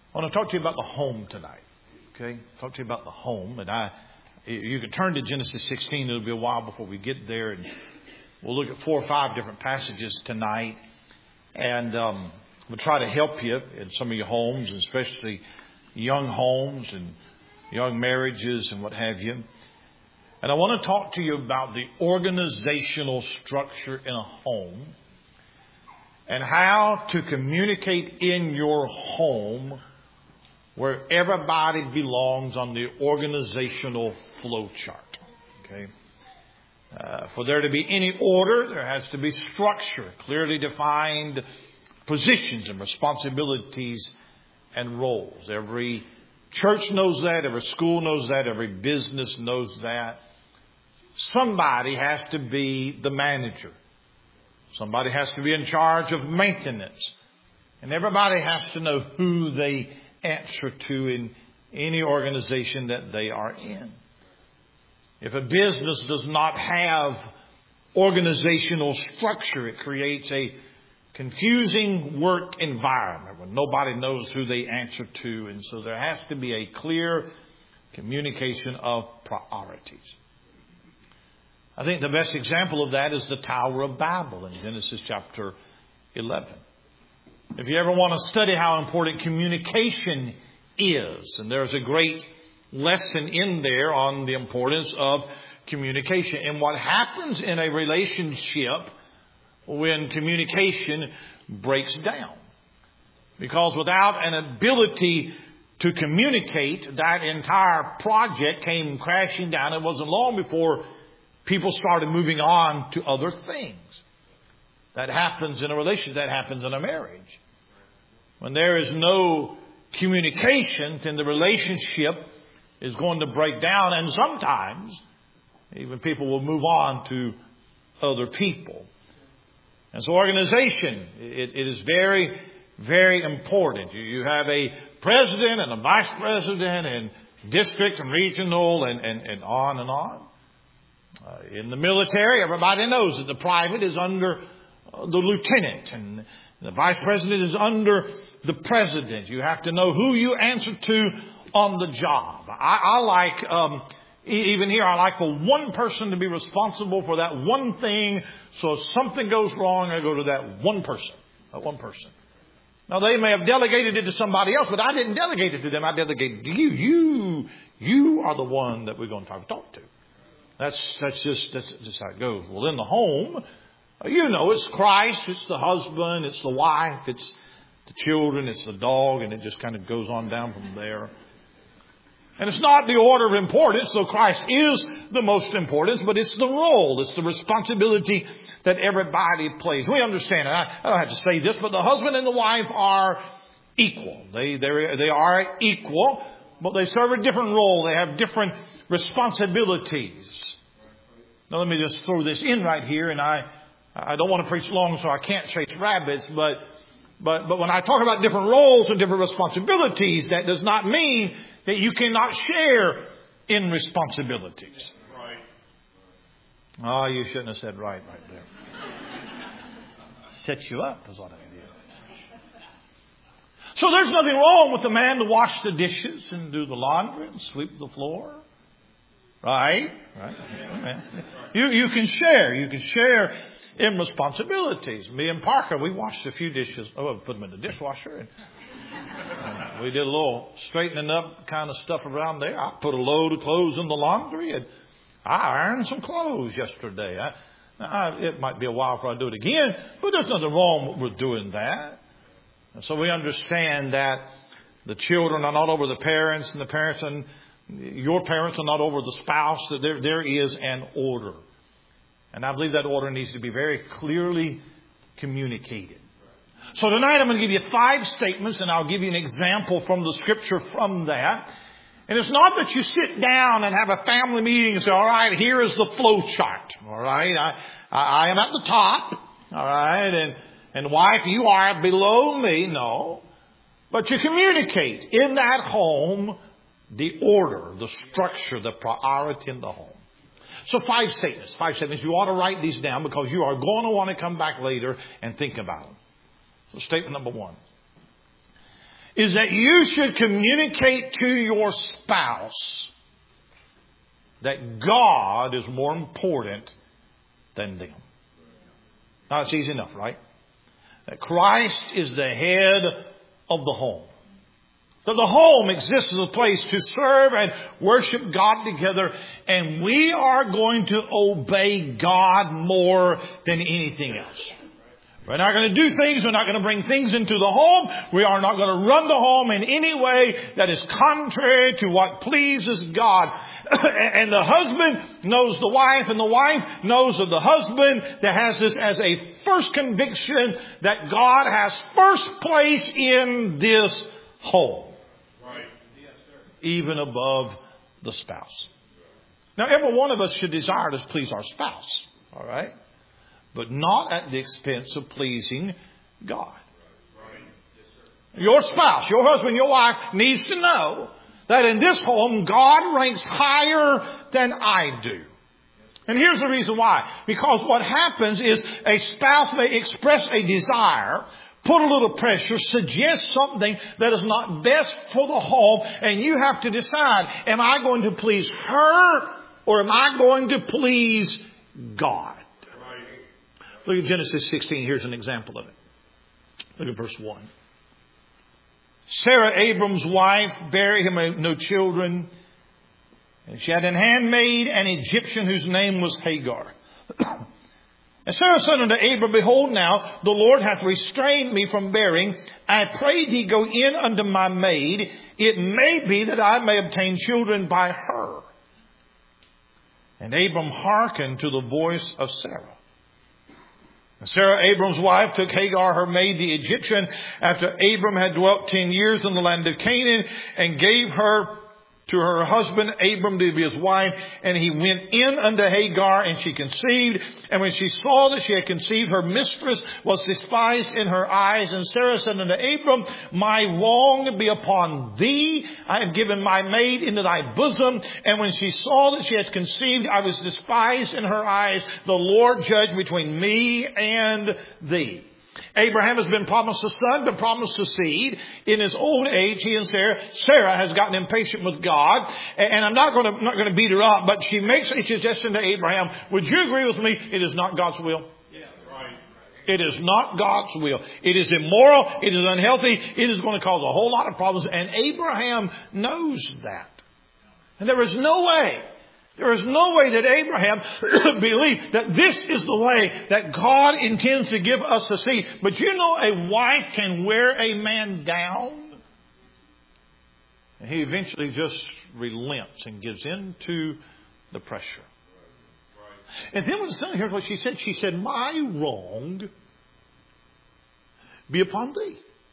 I want to talk to you about the home tonight. Okay? Talk to you about the home. And you can turn to Genesis 16. It'll be a while before we get there. And we'll look at 4 or 5 different passages tonight. And we'll try to help you in some of your homes, especially young homes and young marriages and what have you. And I want to talk to you about the organizational structure in a home and how to communicate in your home where everybody belongs on the organizational flow chart. Okay. For there to be any order, there has to be structure, clearly defined positions and responsibilities and roles. Every church knows that. Every school knows that. Every business knows that. Somebody has to be the manager. Somebody has to be in charge of maintenance. And everybody has to know who they answer to in any organization that they are in. If a business does not have organizational structure, it creates a confusing work environment where nobody knows who they answer to. And so there has to be a clear communication of priorities. I think the best example of that is the Tower of Babel in Genesis chapter 11. If you ever want to study how important communication is, and there's a great lesson in there on the importance of communication and what happens in a relationship when communication breaks down. Because without an ability to communicate, that entire project came crashing down. It wasn't long before people started moving on to other things. That happens in a relationship. That happens in a marriage. When there is no communication, then the relationship is going to break down. And sometimes even people will move on to other people. And so organization, it is very, very important. You have a president and a vice president and district and regional and on and on. In the military, everybody knows that the private is under the lieutenant and the vice president is under the president. You have to know who you answer to on the job. I like, even here, I like for one person to be responsible for that one thing. So if something goes wrong, I go to that one person. That one person. Now, they may have delegated it to somebody else, but I didn't delegate it to them. I delegated it to you. You are the one that we're going to try to talk to. That's just how it goes. Well, in the home, it's Christ, it's the husband, it's the wife, it's the children, it's the dog, and it just kind of goes on down from there. And it's not the order of importance, though Christ is the most important, but it's the role, it's the responsibility that everybody plays. We understand it. I don't have to say this, but the husband and the wife are equal. They are equal, but they serve a different role. They have different responsibilities. Now let me just throw this in right here, and I don't want to preach long, so I can't chase rabbits, but when I talk about different roles and different responsibilities, that does not mean that you cannot share in responsibilities. Right. Oh, you shouldn't have said right there. Set you up is what I did. So there's nothing wrong with the man to wash the dishes and do the laundry and sweep the floor. Right? You can share. You can share in responsibilities. Me and Parker, we washed a few dishes. Oh, we put them in the dishwasher. And we did a little straightening up kind of stuff around there. I put a load of clothes in the laundry, and I ironed some clothes yesterday. It might be a while before I do it again, but there's nothing wrong with doing that. And so we understand that the children are not over the parents, and the parents and your parents are not over the spouse. That there is an order. And I believe that order needs to be very clearly communicated. So tonight I'm going to give you 5 statements, and I'll give you an example from the scripture from that. And it's not that you sit down and have a family meeting and say, all right, here is the flow chart. All right, I am at the top. All right, and wife, you are below me. No. But you communicate in that home the order, the structure, the priority in the home. So 5 statements. 5 statements. You ought to write these down because you are going to want to come back later and think about them. So statement number 1. is that you should communicate to your spouse that God is more important than them. Now, it's easy enough, right? That Christ is the head of the home. So the home exists as a place to serve and worship God together, and we are going to obey God more than anything else. We're not going to do things. We're not going to bring things into the home. We are not going to run the home in any way that is contrary to what pleases God. And the husband knows the wife, and the wife knows of the husband that has this as a first conviction that God has first place in this home. Right. Even above the spouse. Now, every one of us should desire to please our spouse. All right? But not at the expense of pleasing God. Your spouse, your husband, your wife needs to know that in this home, God ranks higher than I do. And here's the reason why. Because what happens is a spouse may express a desire, put a little pressure, suggest something that is not best for the home, and you have to decide, am I going to please her or am I going to please God? Look at Genesis 16. Here's an example of it. Look at verse 1. Sarah, Abram's wife, bare him no children. And she had an handmaid, an Egyptian, whose name was Hagar. And Sarah said unto Abram, behold now, the Lord hath restrained me from bearing. I pray thee go in unto my maid. It may be that I may obtain children by her. And Abram hearkened to the voice of Sarah. And Sarah, Abram's wife, took Hagar, her maid, the Egyptian, after Abram had dwelt 10 years in the land of Canaan, and gave her to her husband Abram to be his wife. And he went in unto Hagar, and she conceived. And when she saw that she had conceived, her mistress was despised in her eyes. And Sarah said unto Abram, my wrong be upon thee. I have given my maid into thy bosom. And when she saw that she had conceived, I was despised in her eyes. The Lord judge between me and thee. Abraham has been promised a son, been promised a seed. In his old age, he and Sarah has gotten impatient with God. And I'm not going to beat her up, but she makes a suggestion to Abraham. Would you agree with me? It is not God's will. Yeah, right. It is not God's will. It is immoral. It is unhealthy. It is going to cause a whole lot of problems. And Abraham knows that. And there is no way that Abraham believed that this is the way that God intends to give us a seed. But you know, a wife can wear a man down. And he eventually just relents and gives in to the pressure. And then when it's done, here's what she said. She said, my wrong be upon thee.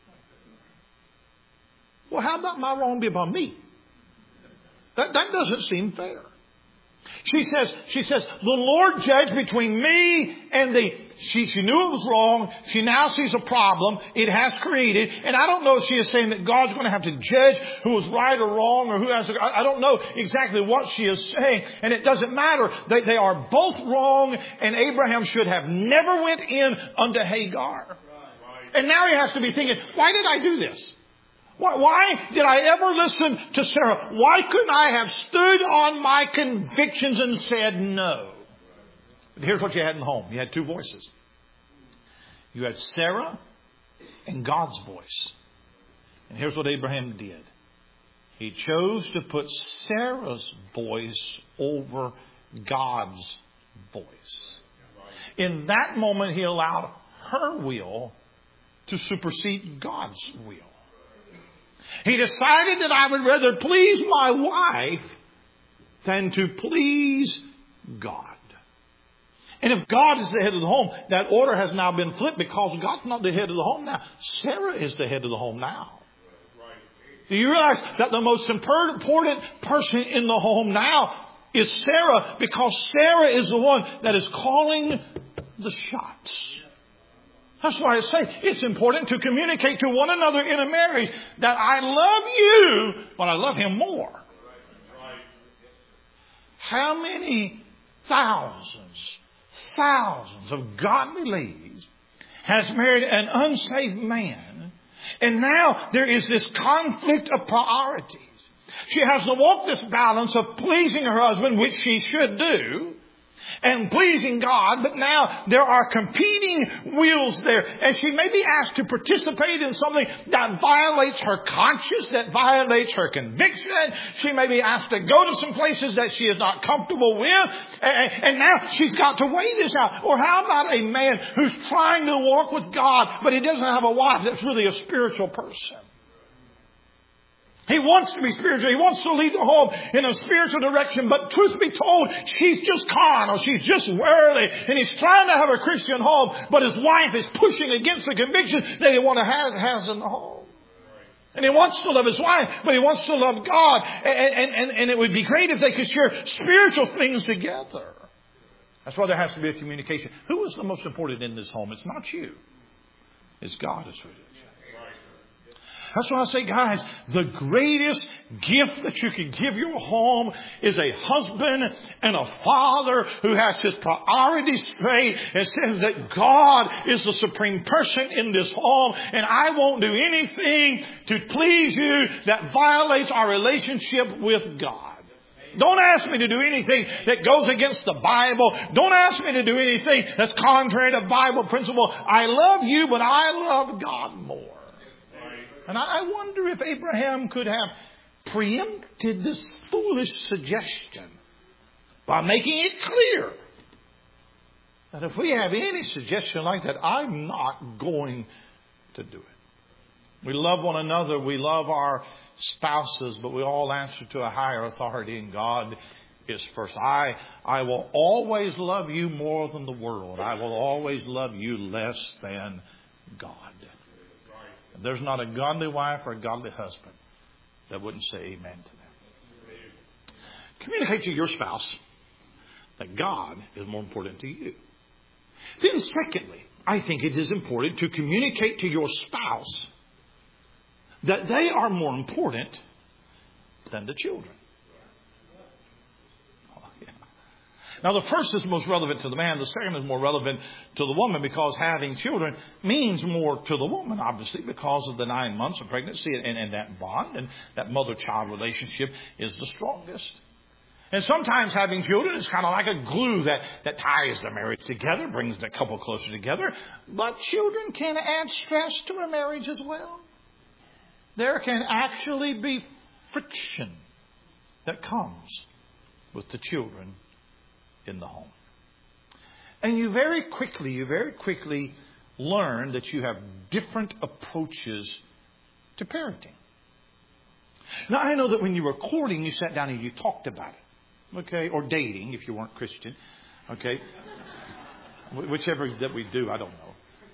Well, how about my wrong be upon me? That doesn't seem fair. She says, the Lord judge between me and thee. She knew it was wrong. She now sees a problem it has created. And I don't know if she is saying that God's going to have to judge who was right or wrong or who has. I don't know exactly what she is saying. And it doesn't matter. They are both wrong. And Abraham should have never went in unto Hagar. And now he has to be thinking, why did I do this? Why did I ever listen to Sarah? Why couldn't I have stood on my convictions and said no? But here's what you had in the home. You had two voices. You had Sarah and God's voice. And here's what Abraham did. He chose to put Sarah's voice over God's voice. In that moment, he allowed her will to supersede God's will. He decided that I would rather please my wife than to please God. And if God is the head of the home, that order has now been flipped because God's not the head of the home now. Sarah is the head of the home now. Do you realize that the most important person in the home now is Sarah, because Sarah is the one that is calling the shots? That's why I say it's important to communicate to one another in a marriage that I love you, but I love him more. How many thousands of godly ladies has married an unsaved man And now there is this conflict of priorities. She has to walk this balance of pleasing her husband, which she should do, and pleasing God, but now there are competing wills there. And she may be asked to participate in something that violates her conscience, that violates her conviction. She may be asked to go to some places that she is not comfortable with. And now she's got to weigh this out. Or how about a man who's trying to walk with God, but he doesn't have a wife that's really a spiritual person? He wants to be spiritual. He wants to lead the home in a spiritual direction. But truth be told, she's just carnal. She's just worldly. And he's trying to have a Christian home, but his wife is pushing against the conviction that he wants to have in the home. And he wants to love his wife, but he wants to love God. And it would be great if they could share spiritual things together. That's why there has to be a communication. Who is the most important in this home? It's not you. It's God. It's really. That's why I say, guys, the greatest gift that you can give your home is a husband and a father who has his priorities straight and says that God is the supreme person in this home, and I won't do anything to please you that violates our relationship with God. Don't ask me to do anything that goes against the Bible. Don't ask me to do anything that's contrary to Bible principle. I love you, but I love God more. And I wonder if Abraham could have preempted this foolish suggestion by making it clear that if we have any suggestion like that, I'm not going to do it. We love one another. We love our spouses, but we all answer to a higher authority, and God is first. I will always love you more than the world. I will always love you less than God. There's not a godly wife or a godly husband that wouldn't say amen to that. Communicate to your spouse that God is more important to you. Then secondly, I think it is important to communicate to your spouse that they are more important than the children. Now, the first is most relevant to the man. The second is more relevant to the woman, because having children means more to the woman, obviously, because of the 9 months of pregnancy and that bond, and that mother-child relationship is the strongest. And sometimes having children is kind of like a glue that ties the marriage together, brings the couple closer together. But children can add stress to a marriage as well. There can actually be friction that comes with the children in the home. And you very quickly learn that you have different approaches to parenting. Now, I know that when you were courting, you sat down and you talked about it. Okay? Or dating, if you weren't Christian. Okay? Whichever that we do, I don't know.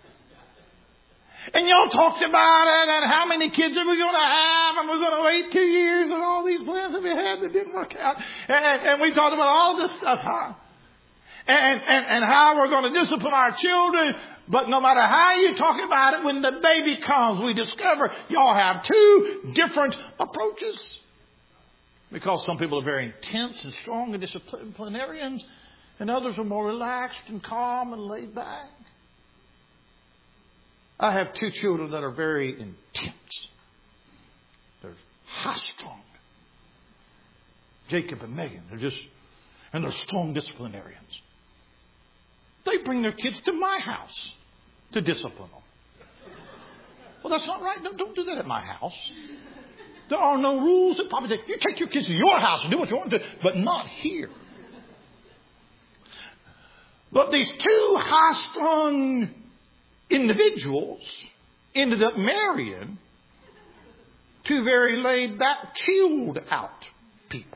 And y'all talked about it, and how many kids are we going to have, and we're going to wait 2 years, and all these plans that we had that didn't work out. And we talked about all this stuff, huh? And how we're going to discipline our children. But no matter how you talk about it, when the baby comes, we discover y'all have two different approaches. Because some people are very intense and strong and disciplinarians, and others are more relaxed and calm and laid back. I have two children that are very intense. They're high-strung. Jacob and Megan, they're strong disciplinarians. They bring their kids to my house to discipline them. Well, that's not right. Don't do that at my house. There are no rules. That Papa said, you take your kids to your house and do what you want to do, but not here. But these two high-strung individuals ended up marrying two very laid-back, chilled-out people.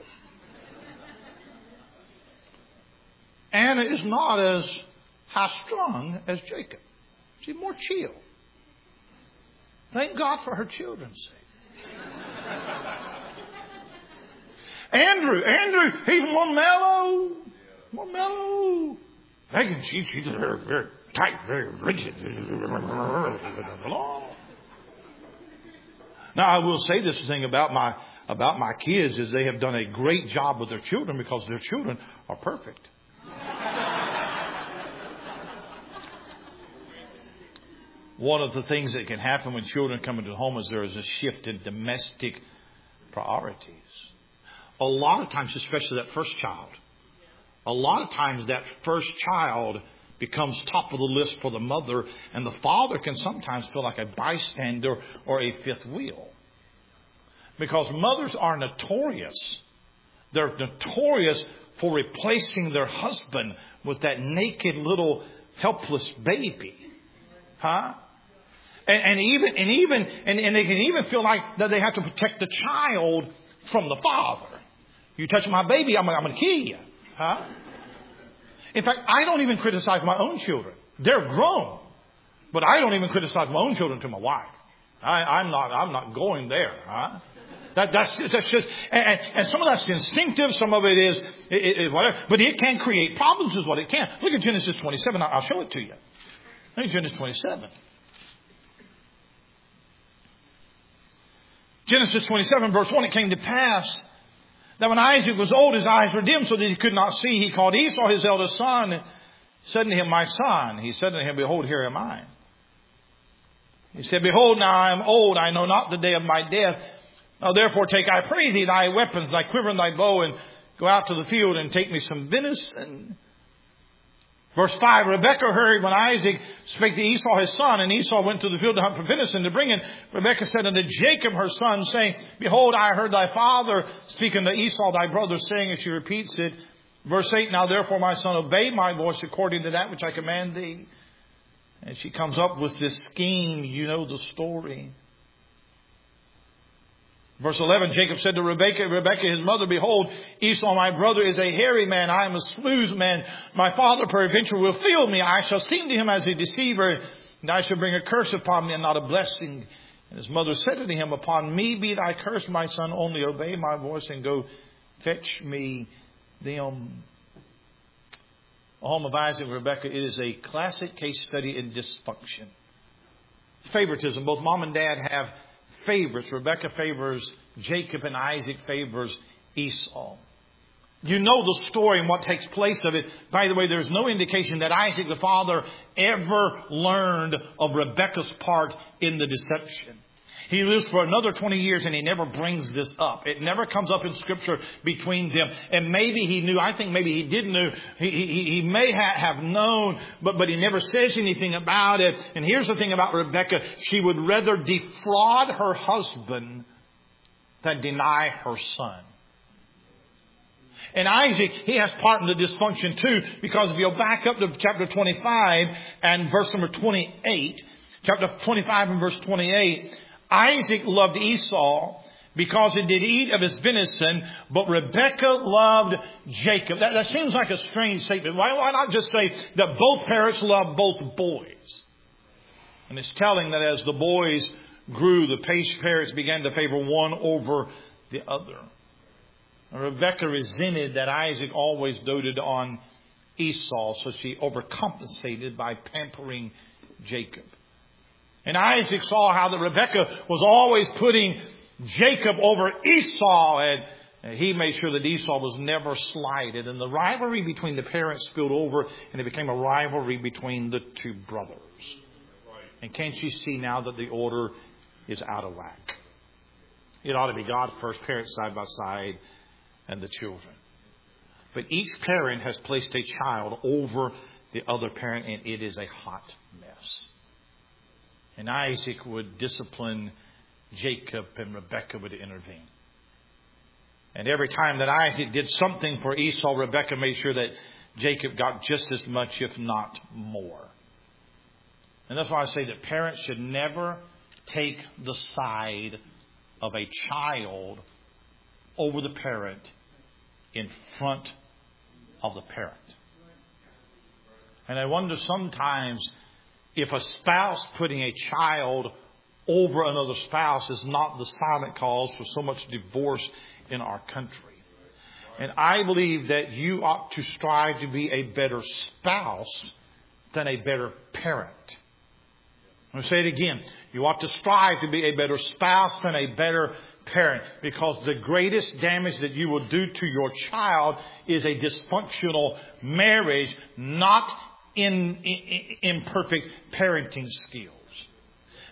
Anna is not as high-strung as Jacob. She's more chill. Thank God for her children's sake. Andrew, he's more mellow. Megan, she's very, very tight, very rigid. Now, I will say this thing about my kids is they have done a great job with their children, because their children are perfect. one of the things that can happen when children come into the home is there is a shift in domestic priorities. A lot of times, especially that first child, a lot of times that first child becomes top of the list for the mother, and the father can sometimes feel like a bystander or a fifth wheel. Because mothers are notorious. They're notorious for replacing their husband with that naked little helpless baby. Huh? And they can even feel like that they have to protect the child from the father. You touch my baby, I'm going to kill you. Huh? In fact, I don't even criticize my own children. They're grown. But I don't even criticize my own children to my wife. I'm not going there. Huh? That's just, and some of that's instinctive. Some of it is whatever. But it can create problems is what it can. Look at Genesis 27. I'll show it to you. Look at Genesis 27. Genesis 27 verse 1, it came to pass that when Isaac was old, his eyes were dim so that he could not see. He called Esau, his eldest son, and said to him, my son. He said to him, behold, here am I. He said, behold, now I am old. I know not the day of my death. Now therefore take, I pray thee, thy weapons, thy quiver and thy bow, and go out to the field and take me some venison. Verse 5, Rebekah heard when Isaac spake to Esau his son, and Esau went to the field to hunt for venison to bring it. Rebekah said unto Jacob her son, saying, behold, I heard thy father speaking to Esau thy brother, saying, as she repeats it. Verse 8, now therefore my son, obey my voice according to that which I command thee. And she comes up with this scheme. You know the story. Verse 11, Jacob said to Rebekah his mother, behold, Esau my brother is a hairy man. I am a smooth man. My father peradventure will feel me. I shall seem to him as a deceiver, and I shall bring a curse upon me and not a blessing. And his mother said unto him, upon me be thy curse, my son. Only obey my voice and go fetch me them. The home of Isaac and Rebekah, it is a classic case study in dysfunction. Favoritism. Both mom and dad have favorites. Rebekah favors Jacob and Isaac favors Esau. You know the story and what takes place of it. By the way, there's no indication that Isaac the father ever learned of Rebekah's part in the deception. He lives for another 20 years and he never brings this up. It never comes up in Scripture between them. And maybe he knew. I think maybe he did know. He may have known, but he never says anything about it. And here's the thing about Rebekah. She would rather defraud her husband than deny her son. And Isaac, he has part in the dysfunction too. Because if you'll back up to chapter 25 and verse number 28. Chapter 25 and verse 28. Isaac loved Esau because he did eat of his venison, but Rebekah loved Jacob. That seems like a strange statement. Why not just say that both parents loved both boys? And it's telling that as the boys grew, the parents began to favor one over the other. And Rebekah resented that Isaac always doted on Esau, so she overcompensated by pampering Jacob. And Isaac saw how that Rebekah was always putting Jacob over Esau. And he made sure that Esau was never slighted. And the rivalry between the parents spilled over. And it became a rivalry between the two brothers. And can't you see now that the order is out of whack? It ought to be God first, parents side by side, and the children. But each parent has placed a child over the other parent. And it is a hot mess. And Isaac would discipline Jacob and Rebekah would intervene. And every time that Isaac did something for Esau, Rebekah made sure that Jacob got just as much, if not more. And that's why I say that parents should never take the side of a child over the parent in front of the parent. And I wonder sometimes if a spouse putting a child over another spouse is not the silent cause for so much divorce in our country. And I believe that you ought to strive to be a better spouse than a better parent. I'm going to say it again. You ought to strive to be a better spouse than a better parent. Because the greatest damage that you will do to your child is a dysfunctional marriage, not imperfect parenting skills.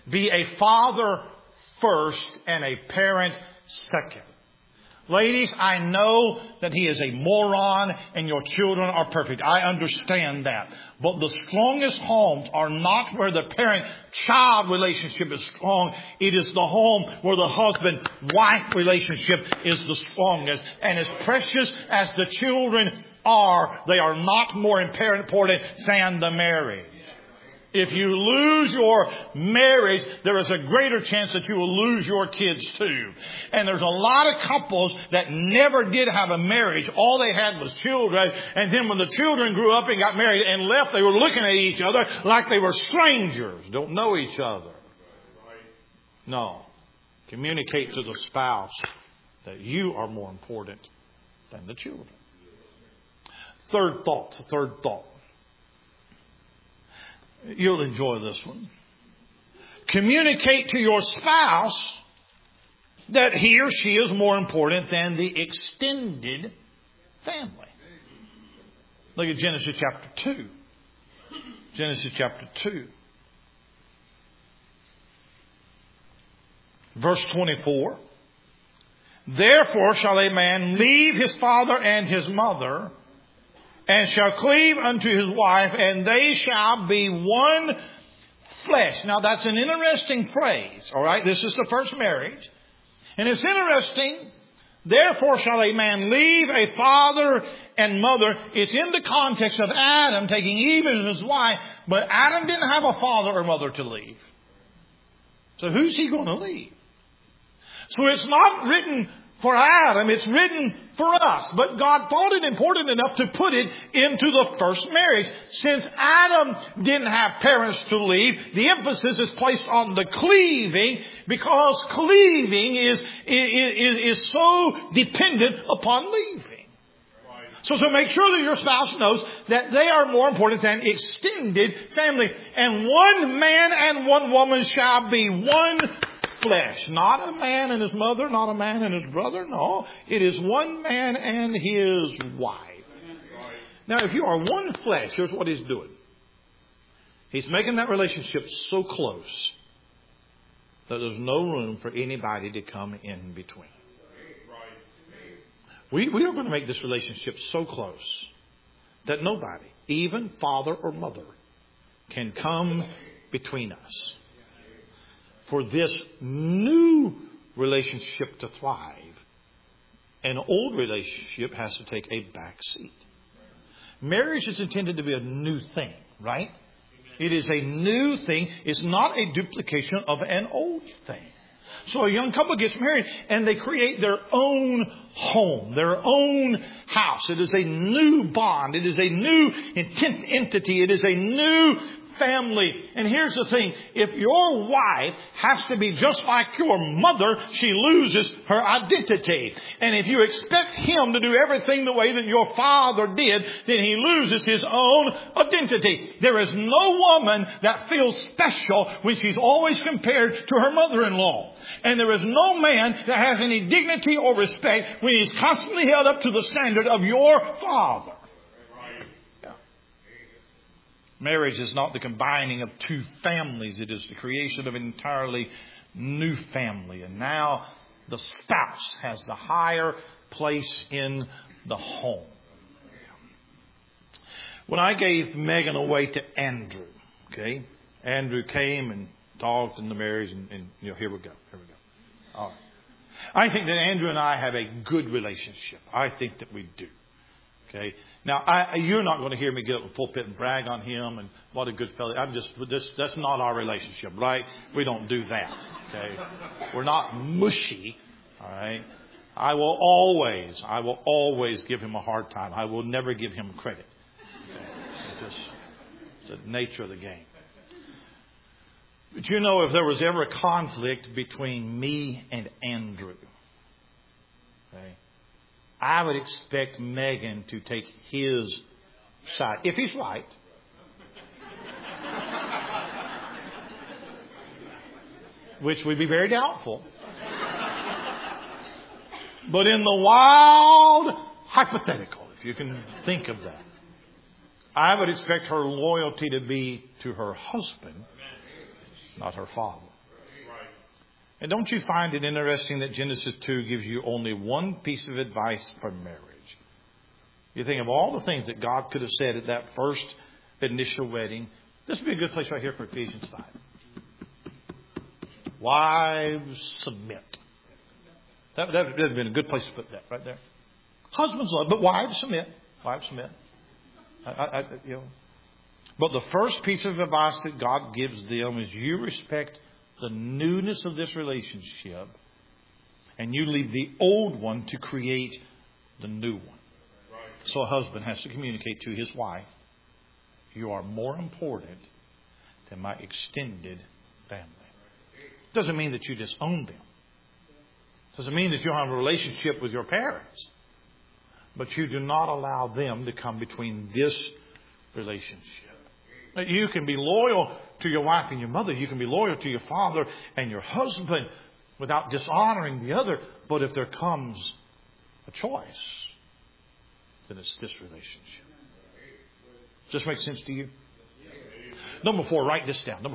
Be a father first and a parent second. Ladies, I know that he is a moron and your children are perfect. I understand that. But the strongest homes are not where the parent-child relationship is strong. It is the home where the husband-wife relationship is the strongest. And as precious as the children are, they are not more important than the marriage. If you lose your marriage, there is a greater chance that you will lose your kids too. And there's a lot of couples that never did have a marriage. All they had was children. And then when the children grew up and got married and left, they were looking at each other like they were strangers. Don't know each other. No. Communicate to the spouse that you are more important than the children. Third thought. You'll enjoy this one. Communicate to your spouse that he or she is more important than the extended family. Look at Genesis chapter 2. Genesis chapter 2. Verse 24. Therefore shall a man leave his father and his mother, and shall cleave unto his wife, and they shall be one flesh. Now that's an interesting phrase. All right. This is the first marriage. And it's interesting. Therefore shall a man leave a father and mother. It's in the context of Adam taking Eve as his wife. But Adam didn't have a father or mother to leave. So who's he going to leave? So it's not written for Adam, it's written for us. But God thought it important enough to put it into the first marriage. Since Adam didn't have parents to leave, the emphasis is placed on the cleaving, because cleaving is so dependent upon leaving. So make sure that your spouse knows that they are more important than extended family. And one man and one woman shall be one flesh. Not a man and his mother, not a man and his brother. No, it is one man and his wife. Now, if you are one flesh, here's what he's doing. He's making that relationship so close that there's no room for anybody to come in between. We are going to make this relationship so close that nobody, even father or mother, can come between us. For this new relationship to thrive, an old relationship has to take a back seat. Marriage is intended to be a new thing, right? It is a new thing. It's not a duplication of an old thing. So a young couple gets married and they create their own home, their own house. It is a new bond. It is a new entity. It is a new family. And here's the thing. If your wife has to be just like your mother, she loses her identity. And if you expect him to do everything the way that your father did, then he loses his own identity. There is no woman that feels special when she's always compared to her mother-in-law. And there is no man that has any dignity or respect when he's constantly held up to the standard of your father. Marriage is not the combining of two families. It is the creation of an entirely new family. And now the spouse has the higher place in the home. When I gave Megan away to Andrew, Andrew came and talked in the marriage, and here we go. All right. I think that Andrew and I have a good relationship. I think that we do. Now, you're not going to hear me get up in the pulpit and brag on him and what a good fellow. That's not our relationship, right? We don't do that. We're not mushy. All right. I will always give him a hard time. I will never give him credit. It's the nature of the game. But if there was ever a conflict between me and Andrew, I would expect Megan to take his side, if he's right. Which would be very doubtful. But in the wild hypothetical, if you can think of that, I would expect her loyalty to be to her husband, not her father. And don't you find it interesting that Genesis 2 gives you only one piece of advice for marriage? You think of all the things that God could have said at that first initial wedding. This would be a good place right here for Ephesians 5. Wives, submit. That would have been a good place to put that right there. Husbands love, but wives submit. Wives submit. But the first piece of advice that God gives them is you respect the newness of this relationship and you leave the old one to create the new one. So a husband has to communicate to his wife, you are more important than my extended family. Doesn't mean that you disown them. Doesn't mean that you don't have a relationship with your parents. But you do not allow them to come between this relationship. You can be loyal to your wife and your mother. You can be loyal to your father and your husband without dishonoring the other. But if there comes a choice, then it's this relationship. Does this make sense to you? Number 4, write this down.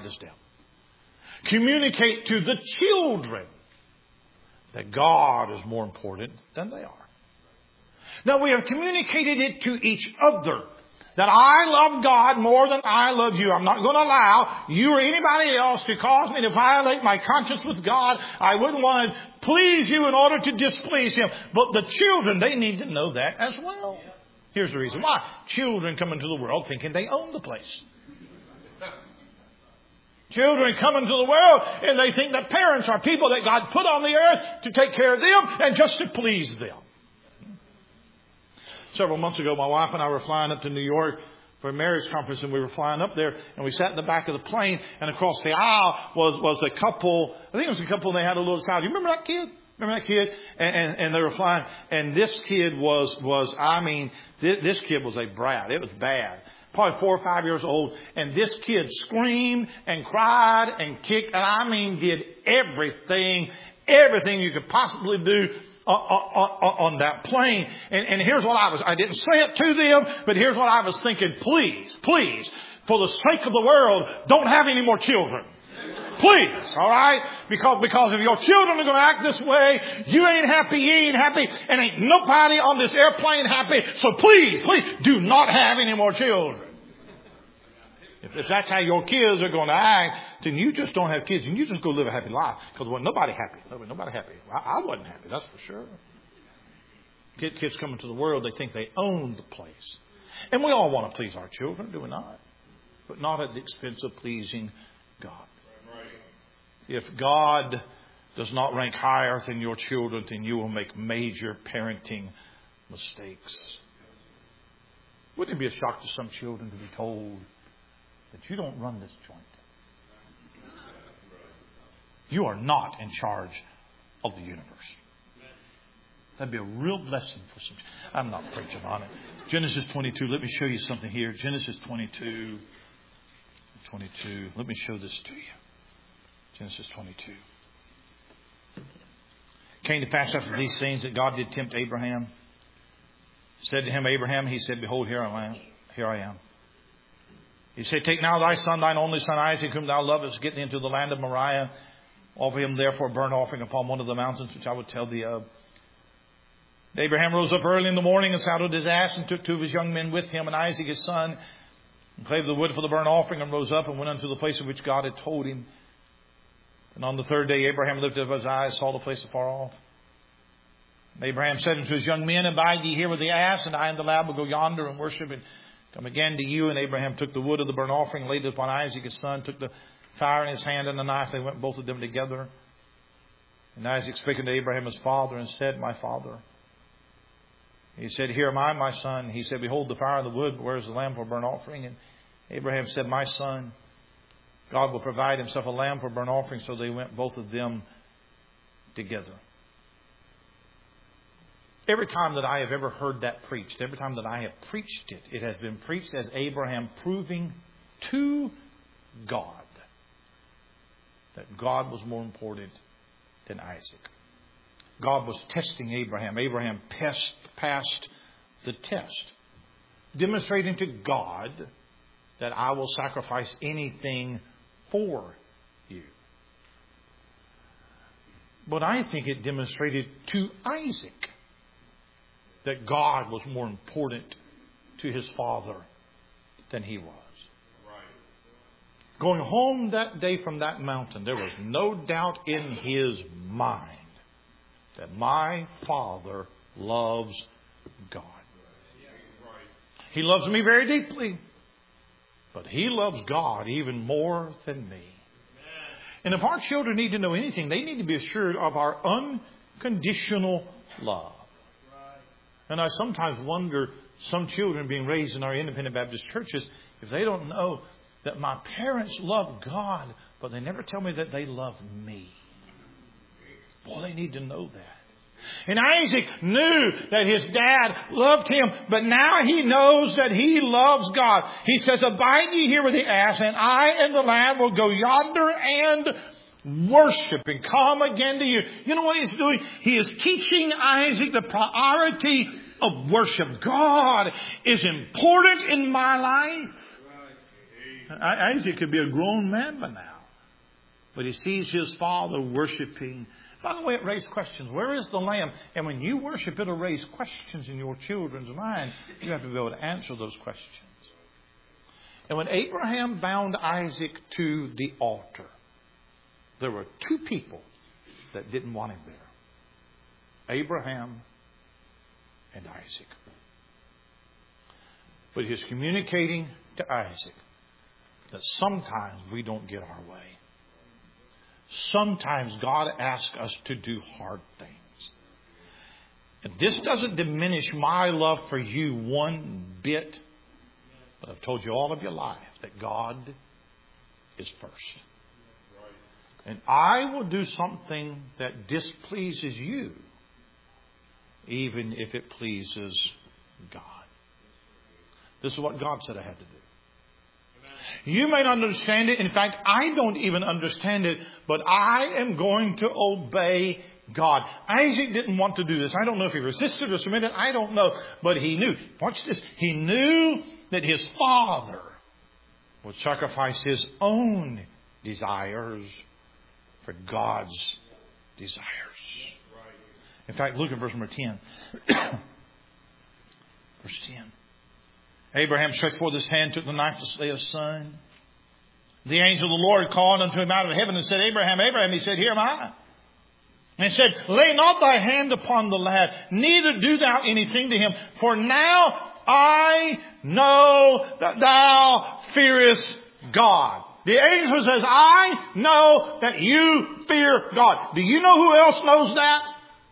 Communicate to the children that God is more important than they are. Now, we have communicated it to each other that I love God more than I love you. I'm not going to allow you or anybody else to cause me to violate my conscience with God. I wouldn't want to please you in order to displease Him. But the children, they need to know that as well. Here's the reason why. Children come into the world thinking they own the place. Children come into the world and they think that parents are people that God put on the earth to take care of them and just to please them. Several months ago, my wife and I were flying up to New York for a marriage conference, and we were flying up there, and we sat in the back of the plane, and across the aisle was a couple. I think it was a couple, and they had a little child. You remember that kid? And they were flying, and this kid this kid was a brat. It was bad. Probably 4 or 5 years old, and this kid screamed and cried and kicked, and did everything you could possibly do on that plane. And here's what I didn't say it to them, but here's what I was thinking. Please, for the sake of the world, don't have any more children. Please, all right? Because if your children are going to act this way, you ain't happy, and ain't nobody on this airplane happy. So please, do not have any more children. If that's how your kids are going to act, then you just don't have kids and you just go live a happy life. Because nobody happy. Nobody happy. I wasn't happy, that's for sure. Kids come into the world, they think they own the place. And we all want to please our children, do we not? But not at the expense of pleasing God. If God does not rank higher than your children, then you will make major parenting mistakes. Wouldn't it be a shock to some children to be told that you don't run this joint? You are not in charge of the universe. That'd be a real blessing for some. I'm not preaching on it. Genesis 22. Let me show you something here. Genesis 22. Let me show this to you. Genesis 22. Came to pass after these things that God did tempt Abraham. Said to him, Abraham, he said, behold, here I am. He said, take now thy son, thine only son Isaac, whom thou lovest, get into the land of Moriah. Offer him therefore a burnt offering upon one of the mountains which I would tell thee of. Abraham rose up early in the morning and saddled his ass and took 2 of his young men with him and Isaac his son and clave the wood for the burnt offering and rose up and went unto the place of which God had told him. And on the 3rd day Abraham lifted up his eyes, saw the place afar off. And Abraham said unto his young men, abide ye here with the ass, and I and the lad will go yonder and worship and come again to you. And Abraham took the wood of the burnt offering, laid it upon Isaac his son, took the fire in his hand and the knife. They went both of them together. And Isaac spake unto Abraham his father and said, my father. He said, here am I, my son. He said, behold the fire and the wood, but where is the lamb for burnt offering? And Abraham said, my son, God will provide himself a lamb for burnt offering. So they went both of them together. Every time that I have ever heard that preached, every time that I have preached it, it has been preached as Abraham proving to God that God was more important than Isaac. God was testing Abraham. Abraham passed the test, demonstrating to God that I will sacrifice anything for you. But I think it demonstrated to Isaac that God was more important to his father than he was. Going home that day from that mountain, there was no doubt in his mind that my father loves God. He loves me very deeply, but he loves God even more than me. And if our children need to know anything, they need to be assured of our unconditional love. And I sometimes wonder, some children being raised in our independent Baptist churches, if they don't know that my parents love God, but they never tell me that they love me. Boy, they need to know that. And Isaac knew that his dad loved him, but now he knows that he loves God. He says, abide ye here with the ass, and I and the lad will go yonder and worship and come again to you. You know what he's doing? He is teaching Isaac the priority of worship. God is important in my life. Isaac could be a grown man by now, but he sees his father worshiping. By the way, it raised questions. Where is the lamb? And when you worship, it'll raise questions in your children's mind. You have to be able to answer those questions. And when Abraham bound Isaac to the altar, there were two people that didn't want him there. Abraham and Isaac. But he was communicating to Isaac that sometimes we don't get our way. Sometimes God asks us to do hard things. And this doesn't diminish my love for you one bit. But I've told you all of your life that God is first. And I will do something that displeases you, even if it pleases God. This is what God said I had to do. You may not understand it. In fact, I don't even understand it. But I am going to obey God. Isaac didn't want to do this. I don't know if he resisted or submitted. I don't know. But he knew. Watch this. He knew that his father would sacrifice his own desires for God's desires. In fact, look at verse number 10. Verse 10. Abraham stretched forth his hand, took the knife to slay his son. The angel of the Lord called unto him out of heaven and said, Abraham, Abraham. He said, Here am I. And he said, Lay not thy hand upon the lad, neither do thou anything to him. For now I know that thou fearest God. The angel says, I know that you fear God. Do you know who else knows that?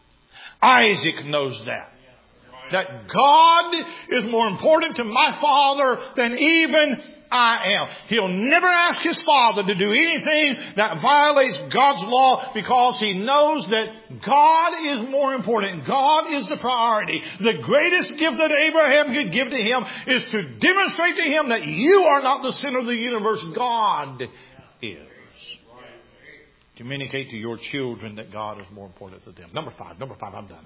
Isaac knows that. That God is more important to my father than even I am. He'll never ask his father to do anything that violates God's law because he knows that God is more important. God is the priority. The greatest gift that Abraham could give to him is to demonstrate to him that you are not the center of the universe. God is. Communicate to your children that God is more important to them. Number five, I'm done.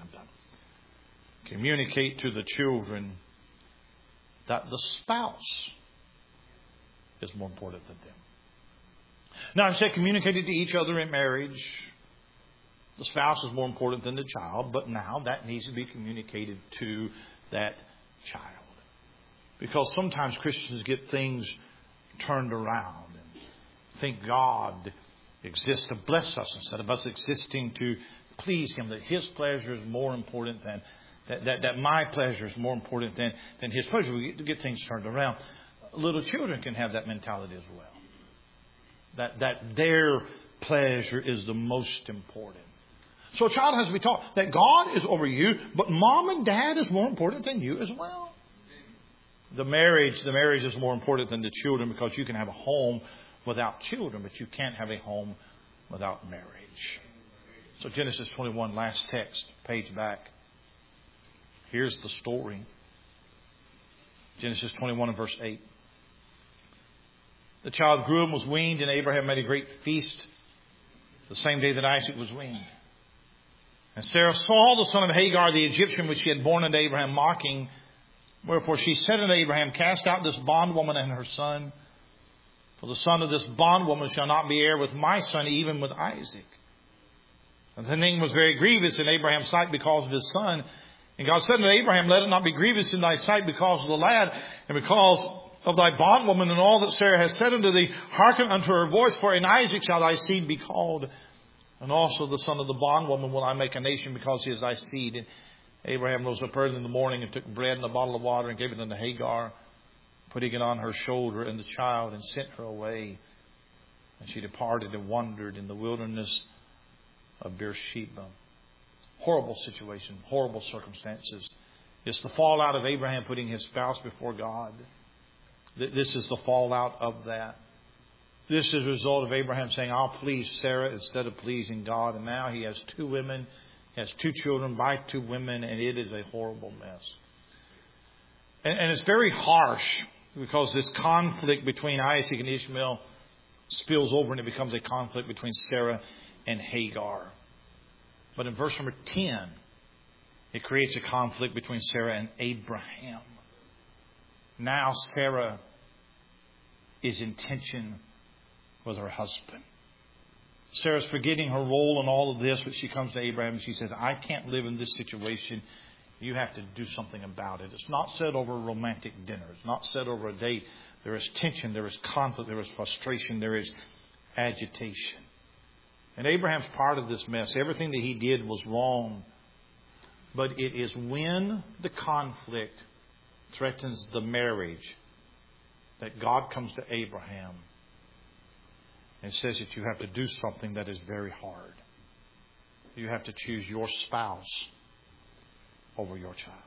Communicate to the children that the spouse is more important than them. Now, I said communicated to each other in marriage. The spouse is more important than the child, but now that needs to be communicated to that child. Because sometimes Christians get things turned around and think God exists to bless us instead of us existing to please Him, that His pleasure is more important than that my pleasure is more important than His pleasure. We get things turned around. Little children can have that mentality as well. That their pleasure is the most important. So a child has to be taught that God is over you, but mom and dad is more important than you as well. The marriage is more important than the children because you can have a home without children, but you can't have a home without marriage. So Genesis 21, last text, page back. Here's the story. Genesis 21 and verse 8. The child grew and was weaned, and Abraham made a great feast the same day that Isaac was weaned. And Sarah saw the son of Hagar, the Egyptian, which she had born unto Abraham, mocking. Wherefore she said unto Abraham, Cast out this bondwoman and her son, for the son of this bondwoman shall not be heir with my son, even with Isaac. And the thing was very grievous in Abraham's sight because of his son. And God said unto Abraham, let it not be grievous in thy sight because of the lad, and because of thy bondwoman, and all that Sarah has said unto thee. Hearken unto her voice, for in Isaac shall thy seed be called. And also the son of the bondwoman will I make a nation, because he is thy seed. And Abraham rose up early in the morning and took bread and a bottle of water and gave it unto Hagar, putting it on her shoulder and the child, and sent her away. And she departed and wandered in the wilderness of Beersheba. Horrible situation, horrible circumstances. It's the fallout of Abraham putting his spouse before God. This is the fallout of that. This is a result of Abraham saying, I'll please Sarah instead of pleasing God. And now he has 2 women, he has 2 children by 2 women, and it is a horrible mess. And it's very harsh, because this conflict between Isaac and Ishmael spills over and it becomes a conflict between Sarah and Hagar. But in verse number 10, it creates a conflict between Sarah and Abraham. Now Sarah is in tension with her husband. Sarah's forgetting her role in all of this, but she comes to Abraham and she says, I can't live in this situation. You have to do something about it. It's not said over a romantic dinner. It's not said over a date. There is tension, there is conflict, there is frustration, there is agitation. And Abraham's part of this mess. Everything that he did was wrong. But it is when the conflict threatens the marriage that God comes to Abraham and says that you have to do something that is very hard. You have to choose your spouse over your child.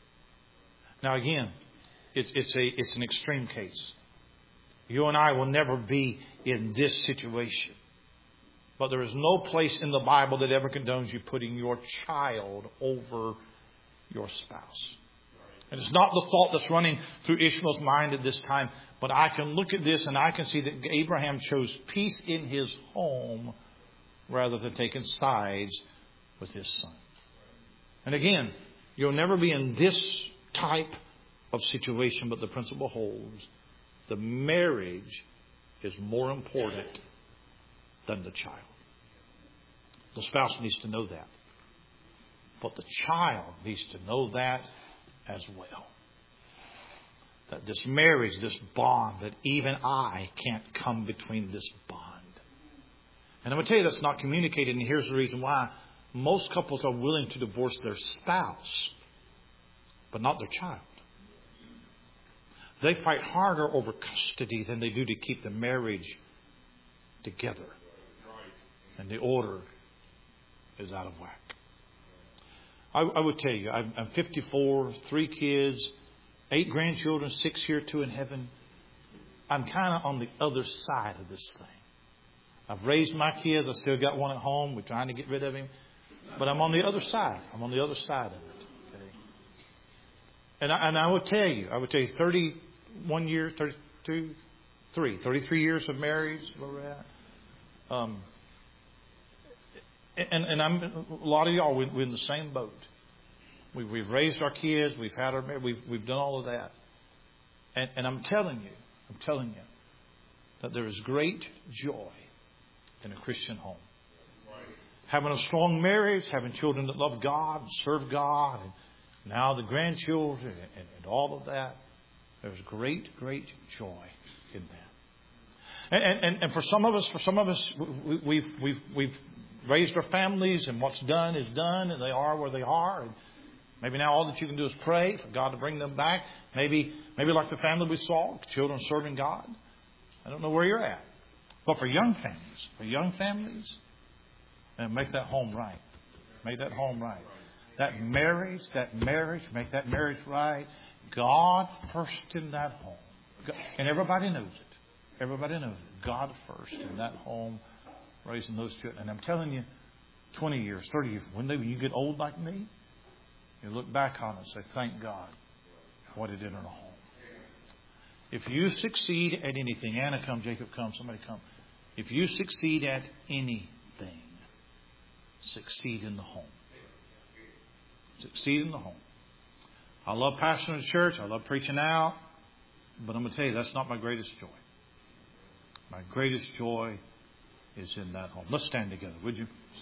Now again, it's an extreme case. You and I will never be in this situation. But there is no place in the Bible that ever condones you putting your child over your spouse. And it's not the thought that's running through Ishmael's mind at this time. But I can look at this and I can see that Abraham chose peace in his home rather than taking sides with his son. And again, you'll never be in this type of situation, but the principle holds. The marriage is more important than the child. The spouse needs to know that. But the child needs to know that as well. That this marriage, this bond, that even I can't come between this bond. And I'm going to tell you that's not communicated, and here's the reason why. Most couples are willing to divorce their spouse, but not their child. They fight harder over custody than they do to keep the marriage together. And the order is out of whack. I would tell you, I'm 54, 3 kids, 8 grandchildren, 6 here, 2 in heaven. I'm kind of on the other side of this thing. I've raised my kids. I still got one at home. We're trying to get rid of him. But I'm on the other side. I'm on the other side of it. Okay? And I would tell you, 31 years, 33 years of marriage, where we're at. And I'm a lot of y'all, we're in the same boat. We've raised our kids, we've had our, we've done all of that. And I'm telling you that there is great joy in a Christian home. Having a strong marriage, having children that love God and serve God, and now the grandchildren and all of that. There's great joy in that. And for some of us, we've raised our families, and what's done is done, and they are where they are. And maybe now all that you can do is pray for God to bring them back. Maybe like the family we saw, children serving God. I don't know where you're at. But for young families, and make that home right. Make that home right. That marriage, make that marriage right. God first in that home. And everybody knows it. Everybody knows it. God first in that home, raising those children. And I'm telling you, 20 years, 30 years, when you get old like me, you look back on it and say, thank God what He did in our home. If you succeed at anything, Anna come, Jacob come, somebody come. If you succeed at anything, succeed in the home. Succeed in the home. I love pastoring the church. I love preaching out. But I'm going to tell you, that's not my greatest joy. My greatest joy is in that home. Let's stand together, would you?